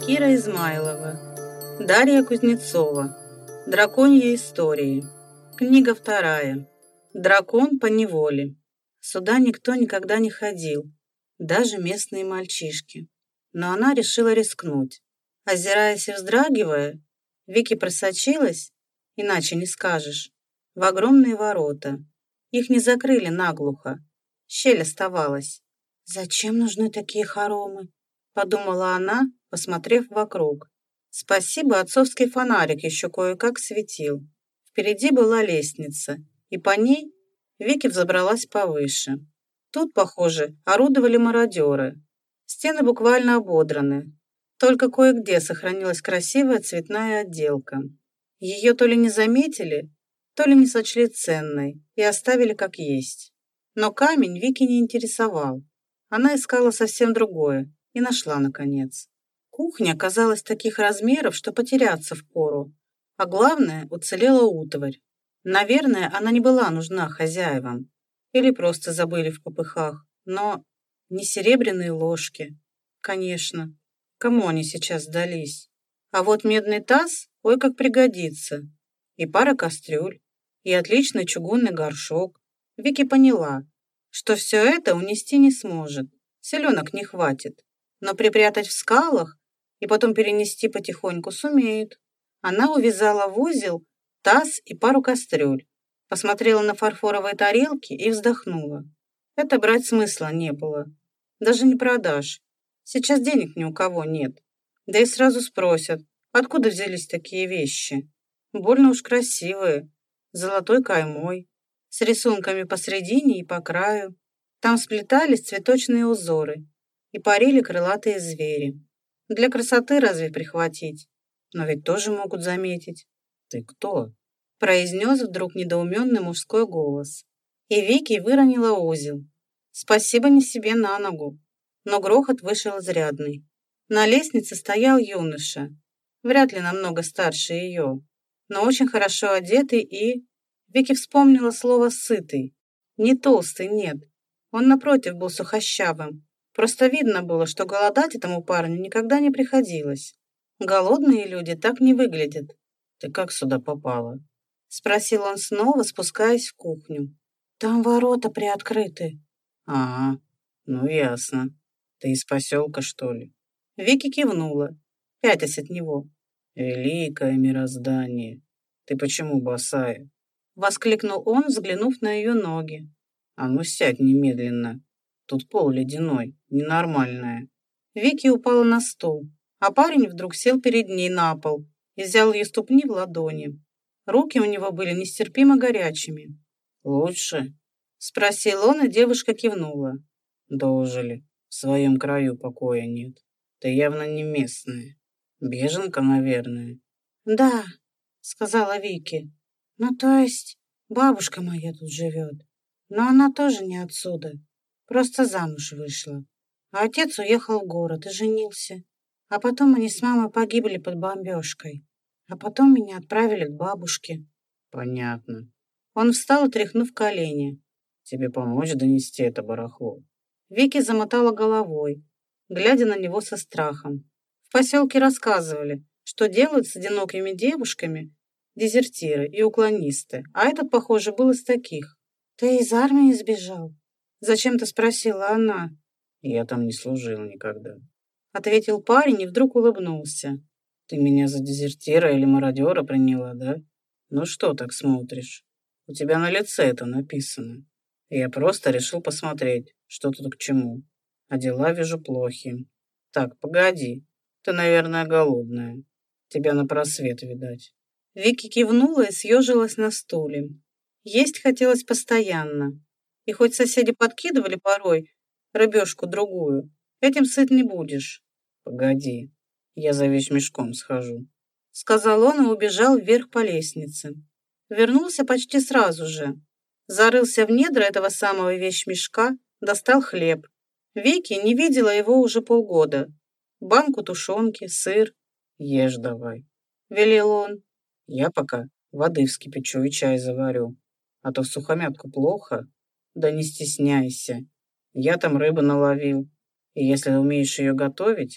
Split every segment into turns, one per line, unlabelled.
Кира Измайлова, Дарья Кузнецова. Драконьи истории. Книга 2. Дракон по неволе. Сюда никто никогда не ходил, даже местные мальчишки. Но она решила рискнуть. Озираясь и вздрагивая, Вики просочилась, иначе не скажешь, в огромные ворота. Их не закрыли наглухо. Щель оставалась. «Зачем нужны такие хоромы?» — подумала она, посмотрев вокруг. Спасибо, отцовский фонарик еще кое-как светил. Впереди была лестница, и по ней Вики взобралась повыше. Тут, похоже, орудовали мародеры. Стены буквально ободраны. Только кое-где сохранилась красивая цветная отделка. Ее то ли не заметили, то ли не сочли ценной и оставили как есть. Но камень Вики не интересовал. Она искала совсем другое и нашла, наконец. Кухня казалась таких размеров, что потеряться впору. А главное, уцелела утварь. Наверное, она не была нужна хозяевам. Или просто забыли в попыхах. Но не серебряные ложки. Конечно, кому они сейчас сдались? А вот медный таз, ой, как пригодится. И пара кастрюль, и отличный чугунный горшок. Вики поняла, что все это унести не сможет. Селенок не хватит. Но припрятать в скалах и потом перенести потихоньку сумеет. Она увязала в узел таз и пару кастрюль, посмотрела на фарфоровые тарелки и вздохнула. Это брать смысла не было. Даже не продашь. Сейчас денег ни у кого нет. Да и сразу спросят, откуда взялись такие вещи. Больно уж красивые, с золотой каймой, с рисунками посредине и по краю. Там сплетались цветочные узоры и парили крылатые звери. Для красоты разве прихватить? Но ведь тоже могут заметить. «Ты кто?» — произнес вдруг недоуменный мужской голос. И Вики выронила узел. Спасибо не себе на ногу. Но грохот вышел изрядный. На лестнице стоял юноша, вряд ли намного старше ее, но очень хорошо одетый и... Вики вспомнила слово «сытый». Не толстый, нет. Он, напротив, был сухощавым. Просто видно было, что голодать этому парню никогда не приходилось. Голодные люди так не выглядят. «Ты как сюда попала?» — спросил он снова, спускаясь в кухню. «Там ворота приоткрыты». «А, ну ясно. Ты из поселка, что ли?» Вики кивнула, пятясь от него. «Великое мироздание! Ты почему босая?» — воскликнул он, взглянув на ее ноги. «А ну сядь немедленно. Тут пол ледяной, ненормальная». Вики упала на стул, а парень вдруг сел перед ней на пол и взял ее ступни в ладони. Руки у него были нестерпимо горячими. «Лучше?» — спросил он, и девушка кивнула. «Дожили. В своем краю покоя нет. Ты явно не местная. Беженка, наверное». «Да», — сказала Вики. «Ну, то есть бабушка моя тут живет. Но она тоже не отсюда. Просто замуж вышла. А отец уехал в город и женился. А потом они с мамой погибли под бомбежкой. А потом меня отправили к бабушке». «Понятно». Он встал, тряхнув колени. «Тебе помочь донести это барахло?» Вики замотала головой, глядя на него со страхом. В поселке рассказывали, что делают с одинокими девушками дезертиры и уклонисты, а этот, похоже, был из таких. «Ты из армии сбежал?» — зачем-то спросила она. «Я там не служил никогда», — ответил парень и вдруг улыбнулся. «Ты меня за дезертира или мародера приняла, да? Ну что так смотришь? У тебя на лице это написано. Я просто решил посмотреть, что тут к чему. А дела вижу плохи. Так, погоди, ты, наверное, голодная. Тебя на просвет видать». Вики кивнула и съежилась на стуле. Есть хотелось постоянно. И хоть соседи подкидывали порой рыбешку-другую, этим сыт не будешь. «Погоди, я за вещмешком схожу», — сказал он и убежал вверх по лестнице. Вернулся почти сразу же. Зарылся в недра этого самого вещмешка, достал хлеб. Вики не видела его уже полгода. Банку тушенки, сыр. «Ешь давай», — велел он. «Я пока воды вскипячу и чай заварю. А то в сухомятку плохо. Да не стесняйся. Я там рыбы наловил. И если умеешь ее готовить,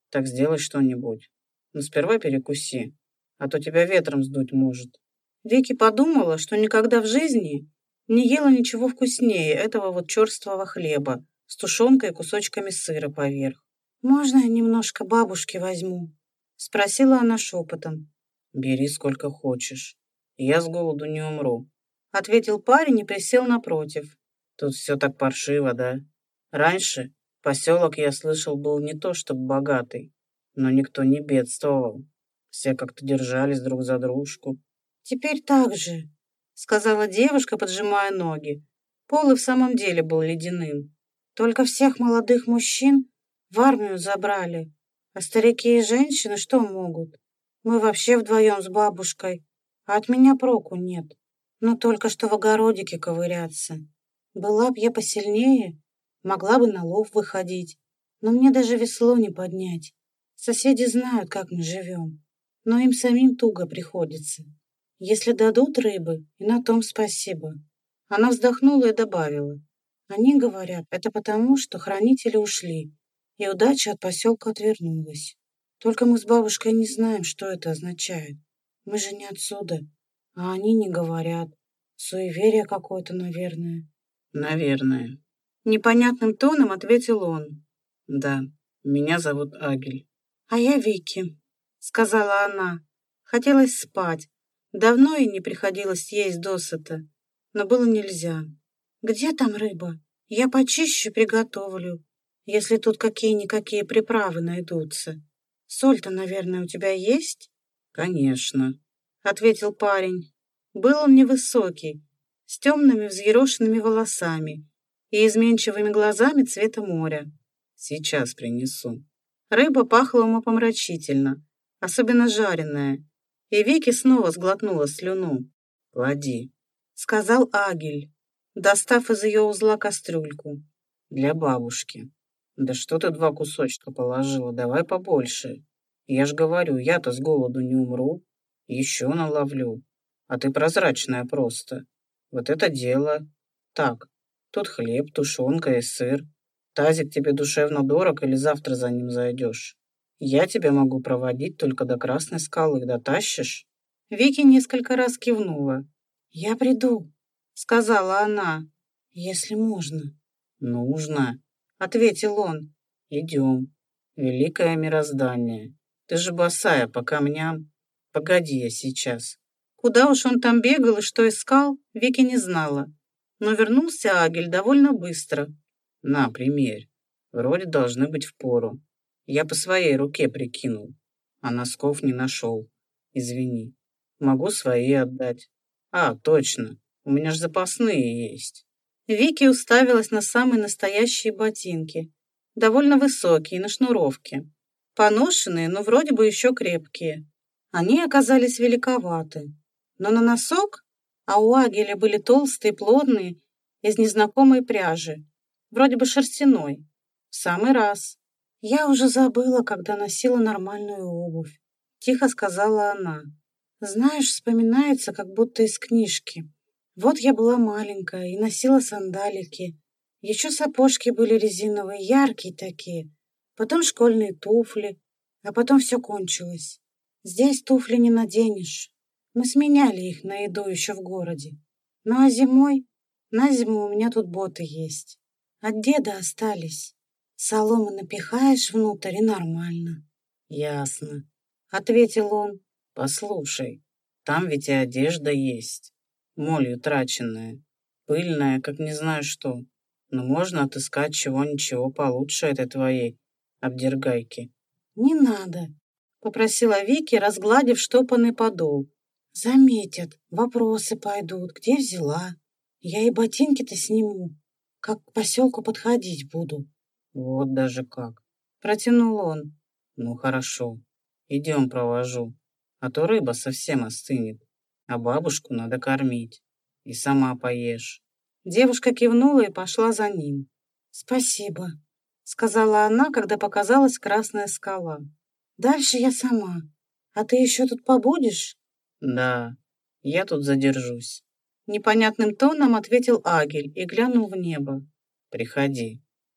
Так сделай что-нибудь. Но сперва перекуси, а то тебя ветром сдуть может». Вики подумала, что никогда в жизни не ела ничего вкуснее этого вот черствого хлеба с тушенкой и кусочками сыра поверх. «Можно я немножко бабушки возьму?» — спросила она шепотом. «Бери сколько хочешь. Я с голоду не умру», — ответил парень и присел напротив. «Тут все так паршиво, да? Раньше поселок, я слышал, был не то чтобы богатый, но никто не бедствовал. Все как-то держались друг за дружку». «Теперь так же», — сказала девушка, поджимая ноги. Пол и в самом деле был ледяным. «Только всех молодых мужчин в армию забрали, а старики и женщины что могут? Мы вообще вдвоем с бабушкой, а от меня проку нет. Но только что в огородике ковыряться. Была б я посильнее, могла бы на лов выходить, но мне даже весло не поднять. Соседи знают, как мы живем, но им самим туго приходится. Если дадут рыбы, и на том спасибо». Она вздохнула и добавила. «Они говорят, это потому, что хранители ушли, и удача от поселка отвернулась. Только мы с бабушкой не знаем, что это означает. Мы же не отсюда, а они не говорят. Суеверие какое-то, наверное». «Наверное». Непонятным тоном ответил он. «Да, меня зовут Агель». «А я Вики», — сказала она. Хотелось спать. Давно ей не приходилось есть досыта, но было нельзя. «Где там рыба? Я почищу, приготовлю, если тут какие-никакие приправы найдутся. Соль-то, наверное, у тебя есть?» «Конечно», — ответил парень. Был он невысокий, с темными взъерошенными волосами и изменчивыми глазами цвета моря. «Сейчас принесу». Рыба пахла умопомрачительно, особенно жареная, и Вики снова сглотнула слюну. «Клади», — сказал Агель, достав из ее узла кастрюльку. «Для бабушки». «Да что ты 2 кусочка положила, давай побольше. Я ж говорю, я-то с голоду не умру. Еще наловлю. А ты прозрачная просто. Вот это дело. Так, тут хлеб, тушенка и сыр. Тазик тебе душевно дорог или завтра за ним зайдешь? Я тебя могу проводить только до Красной скалы. Дотащишь?» Вики несколько раз кивнула. «Я приду», — сказала она, — «если можно». «Нужно», — ответил он. «Идем. Великое мироздание. Ты же босая по камням. Погоди, я сейчас». Куда уж он там бегал и что искал, Вики не знала. Но вернулся Агель довольно быстро. «На, примерь. Вроде должны быть впору. Я по своей руке прикинул, а носков не нашел. Извини. Могу свои отдать. А, точно. У меня ж запасные есть». Вики уставилась на самые настоящие ботинки. Довольно высокие, на шнуровке. Поношенные, но вроде бы еще крепкие. Они оказались великоваты. Но на носок, а у Агеля были толстые, плотные, из незнакомой пряжи. Вроде бы шерстяной. В самый раз. «Я уже забыла, когда носила нормальную обувь», — тихо сказала она. «Знаешь, вспоминается, как будто из книжки. Вот я была маленькая и носила сандалики. Еще сапожки были резиновые, яркие такие. Потом школьные туфли. А потом все кончилось. Здесь туфли не наденешь. Мы сменяли их на еду еще в городе. Ну а зимой? На зиму у меня тут боты есть. От деда остались. Соломы напихаешь внутрь и нормально». «Ясно», — ответил он. «Послушай, там ведь и одежда есть. Молью траченная, пыльная, как не знаю что. Но можно отыскать чего-ничего получше этой твоей обдергайки». «Не надо», — попросила Вики, разгладив штопанный подол. «Заметят, вопросы пойдут, где взяла. Я и ботинки-то сниму, как к поселку подходить буду». «Вот даже как», — протянул он. «Ну хорошо, идем провожу, а то рыба совсем остынет, а бабушку надо кормить, и сама поешь». Девушка кивнула и пошла за ним. «Спасибо», — сказала она, когда показалась Красная скала. «Дальше я сама. А ты еще тут побудешь?» «Да, я тут задержусь», — непонятным тоном ответил Агель и глянул в небо. «Приходи».